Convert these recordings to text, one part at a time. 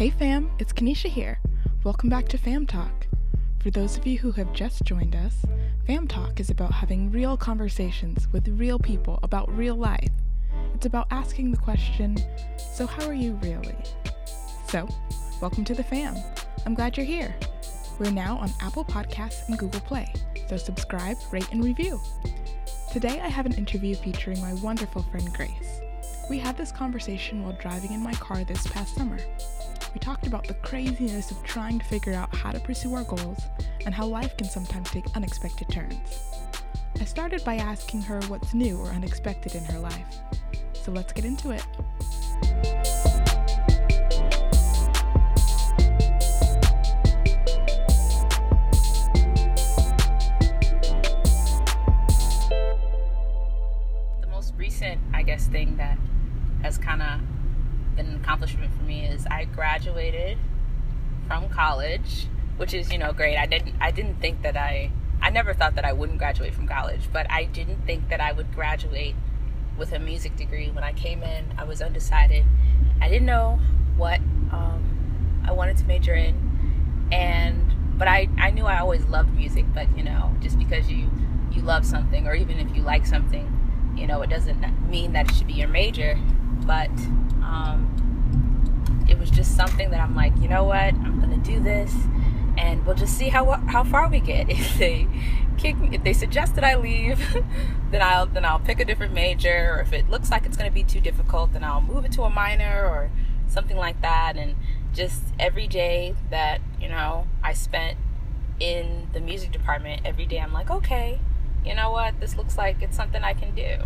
Hey fam, it's Kanisha here. Welcome back to Fam Talk. For those of you who have just joined us, Fam Talk is about having real conversations with real people about real life. It's about asking the question, so how are you really? So, welcome to the fam. I'm glad you're here. We're now on Apple Podcasts and Google Play, so subscribe, rate, and review. Today I have an interview featuring my wonderful friend Grace. We had this conversation while driving in my car this past summer. We talked about the craziness of trying to figure out how to pursue our goals and how life can sometimes take unexpected turns. I started by asking her what's new or unexpected in her life. So let's get into it. The most recent, thing that has kind of been an accomplishment for me is I graduated from college, which is, great. I didn't think that I never thought that I wouldn't graduate from college, but I didn't think that I would graduate with a music degree. When I came in, I was undecided. I didn't know what I wanted to major in, but I knew I always loved music, but just because you love something, or even if you like something, it doesn't mean that it should be your major. But it was just something that I'm like, you know what, I'm gonna do this, and we'll just see how far we get. If they suggest that I leave, then I'll pick a different major, or if it looks like it's gonna be too difficult, then I'll move it to a minor or something like that. And just every day that I spent in the music department, every day I'm like, okay, you know what, this looks like it's something I can do,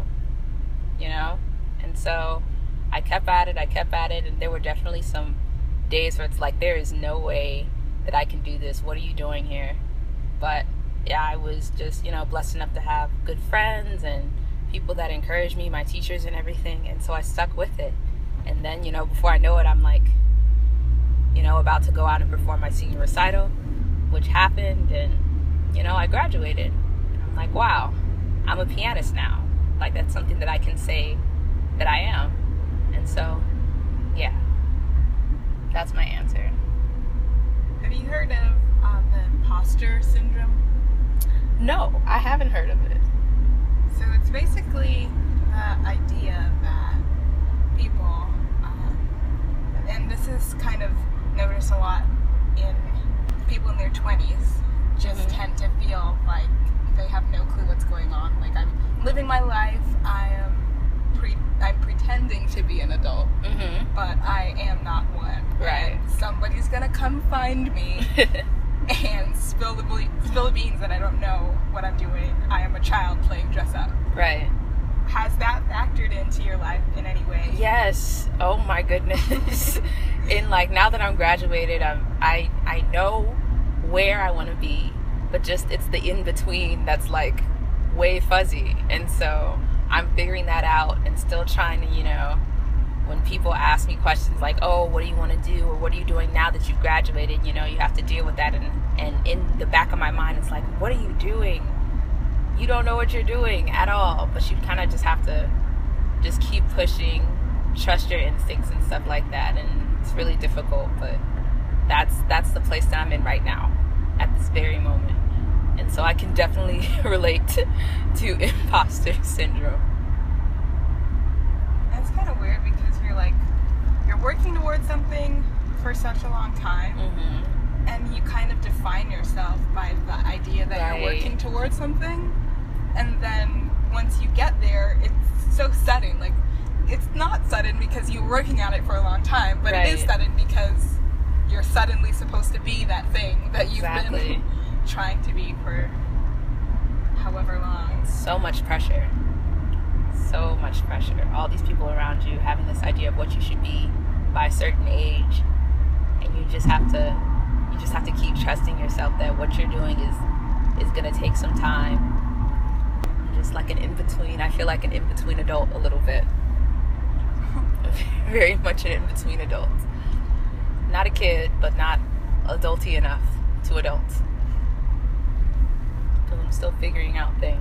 and so I kept at it, and there were definitely some days where it's like, there is no way that I can do this. What are you doing here? But yeah, I was just, blessed enough to have good friends and people that encouraged me, my teachers and everything, and so I stuck with it. And then, before I know it, I'm like, about to go out and perform my senior recital, which happened, and, I graduated. I'm like, wow, I'm a pianist now. Like, that's something that I can say that I am. And so, yeah, that's my answer. Have you heard of the imposter syndrome? No, I haven't heard of it. So it's basically the idea that people, and this is kind of noticed a lot in people in their 20s, just tend to feel like they have no clue what's going on. Like, I'm living my life, I'm pretending to be an adult, but I am not one. Right. And somebody's gonna come find me and spill the beans that I don't know what I'm doing. I am a child playing dress up. Right. Has that factored into your life in any way? Yes. Oh my goodness. Now that I'm graduated, I know where I want to be, but just it's the in between that's like way fuzzy, and so I'm figuring that out and still trying to, when people ask me questions like, oh, what do you want to do, or what are you doing now that you've graduated, you have to deal with that, and in the back of my mind it's like, what are you doing? You don't know what you're doing at all. But you kind of just have to just keep pushing, trust your instincts and stuff like that, and it's really difficult, but that's the place that I'm in right now at this very moment. And so I can definitely relate to imposter syndrome. It's kind of weird because you're working towards something for such a long time, and you kind of define yourself by the idea that you're working towards something, and then once you get there, it's so sudden. Like, it's not sudden because you're working at it for a long time, but it is sudden because you're suddenly supposed to be that thing that you've been trying to be for however long. So much pressure. All these people around you having this idea of what you should be by a certain age, and you just have to keep trusting yourself that what you're doing is gonna take some time. I'm just like an in-between. I feel like an in-between adult a little bit. Very much an in-between adult. Not a kid, but not adulty enough to adults. I'm still figuring out things.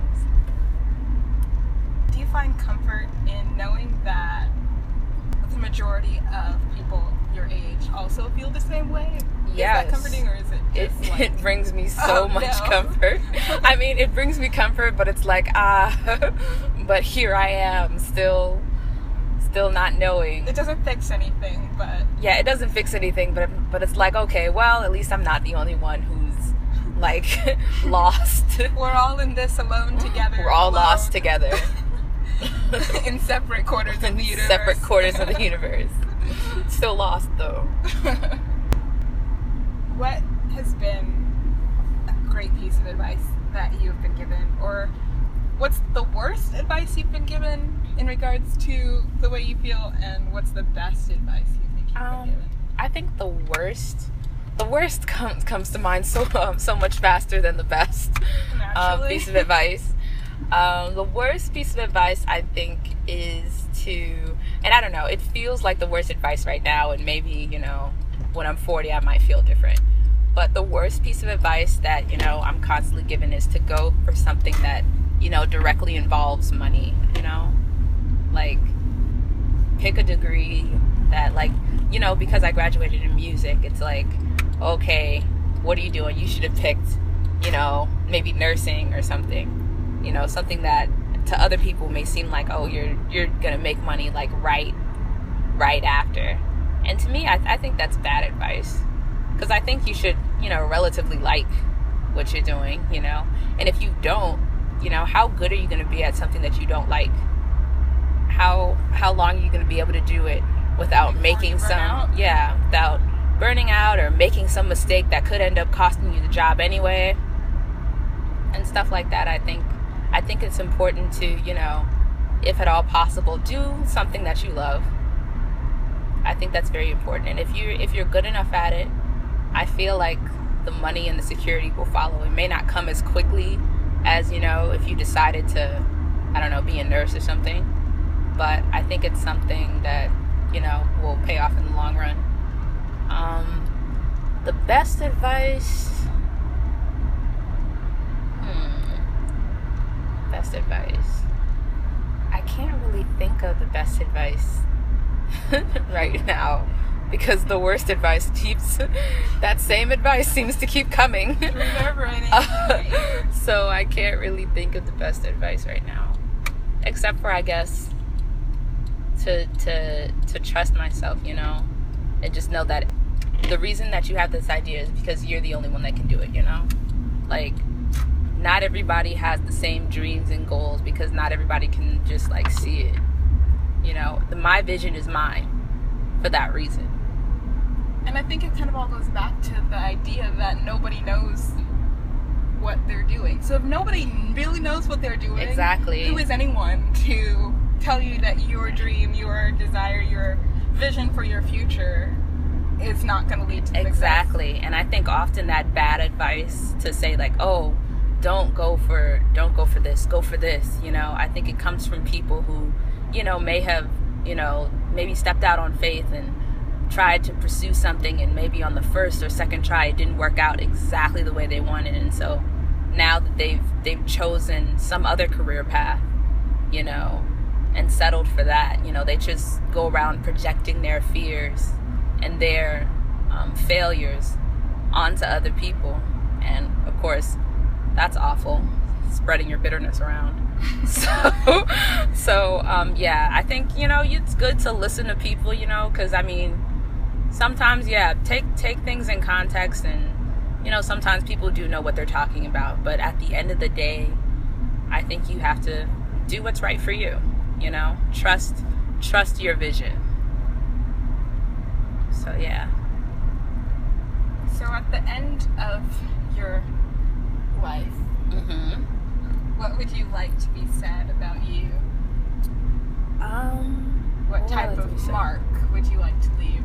Do you find comfort in knowing that the majority of people your age also feel the same way? Yes. Is that comforting, or is it just it brings me so much comfort. I mean, it brings me comfort, but it's like, but here I am, still not knowing. It doesn't fix anything, but... Yeah, it doesn't fix anything, but it's like, okay, well, at least I'm not the only one who's, like, lost. We're all in this alone together. We're all lost together. In separate quarters of the universe. Separate quarters of the universe. Still lost, though. What has been a great piece of advice that you've been given? Or what's the worst advice you've been given in regards to the way you feel? And what's the best advice you think you've been given? I think the worst comes to mind so much faster than the best piece of advice. The worst piece of advice, I think, is to, and I don't know, it feels like the worst advice right now, and maybe, when I'm 40, I might feel different. But the worst piece of advice that, I'm constantly given is to go for something that, directly involves money, like, pick a degree that, like, because I graduated in music, it's like, okay, what are you doing? You should have picked, maybe nursing or something. Something that to other people may seem like, oh, you're gonna make money like right after. And to me, I think that's bad advice, because I think you should, relatively like what you're doing, and if you don't, how good are you gonna be at something that you don't like? How long are you gonna be able to do it without making without burning out or making some mistake that could end up costing you the job anyway, and stuff like that. I think it's important to, if at all possible, do something that you love. I think that's very important. And if you're good enough at it, I feel like the money and the security will follow. It may not come as quickly as, if you decided to, I don't know, be a nurse or something. But I think it's something that, will pay off in the long run. The best advice... Best advice. I can't really think of the best advice right now, because the worst advice that same advice seems to keep coming. So I can't really think of the best advice right now, except for, I guess, to trust myself, and just know that the reason that you have this idea is because you're the only one that can do it, like, not everybody has the same dreams and goals, because not everybody can just, like, see it. My vision is mine for that reason. And I think it kind of all goes back to the idea that nobody knows what they're doing. So if nobody really knows what they're doing, exactly, who is anyone to tell you that your dream, your desire, your vision for your future is not going to lead to success? Exactly. And I think often that bad advice to say, like, oh, don't go for this, go for this, I think it comes from people who, may have, maybe stepped out on faith and tried to pursue something, and maybe on the first or second try it didn't work out exactly the way they wanted, and so now that they've chosen some other career path, and settled for that, they just go around projecting their fears and their failures onto other people, and of course that's awful, spreading your bitterness around. So yeah, I think, it's good to listen to people, because, I mean, sometimes, yeah, take things in context, and, sometimes people do know what they're talking about, but at the end of the day, I think you have to do what's right for you, trust your vision. So, yeah. So at the end of your life, what would you like to be said about you? What type of mark would you like to leave?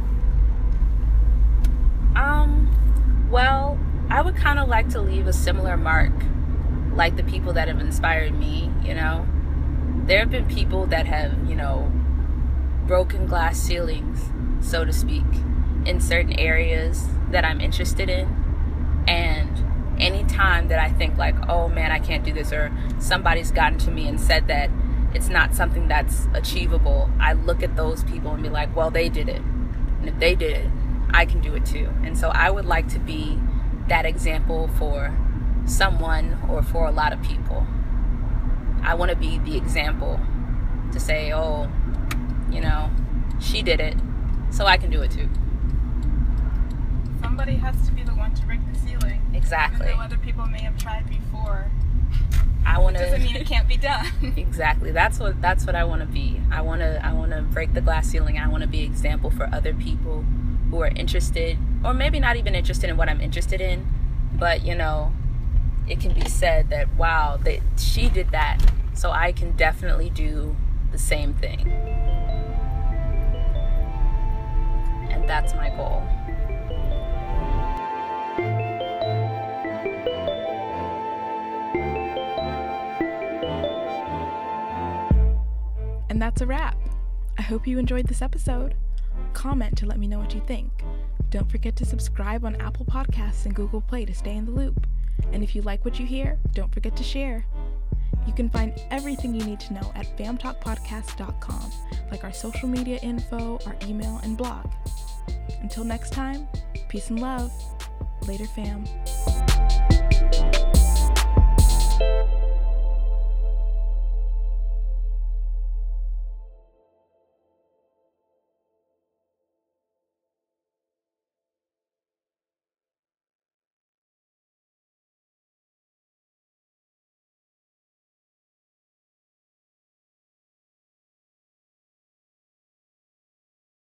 Well, I would kind of like to leave a similar mark like the people that have inspired me, There have been people that have, broken glass ceilings, so to speak, in certain areas that I'm interested in. And anytime that I think, like, oh man, I can't do this, or somebody's gotten to me and said that it's not something that's achievable, I look at those people and be like, well, they did it. And if they did it, I can do it too. And so I would like to be that example for someone or for a lot of people. I want to be the example to say, oh, you know, she did it, so I can do it too. Somebody has to be the one to break the ceiling. Exactly. Even though other people may have tried before. I want to. Doesn't mean it can't be done. Exactly. That's what I want to be. I want to break the glass ceiling. I want to be an example for other people who are interested, or maybe not even interested in what I'm interested in, but you know, it can be said that wow, that she did that, so I can definitely do the same thing. And that's my goal. And that's a wrap. I hope you enjoyed this episode. Comment to let me know what you think. Don't forget to subscribe on Apple Podcasts and Google Play to stay in the loop. And if you like what you hear, don't forget to share. You can find everything you need to know at famtalkpodcast.com, like our social media info, our email, and blog. Until next time, peace and love. Later, fam.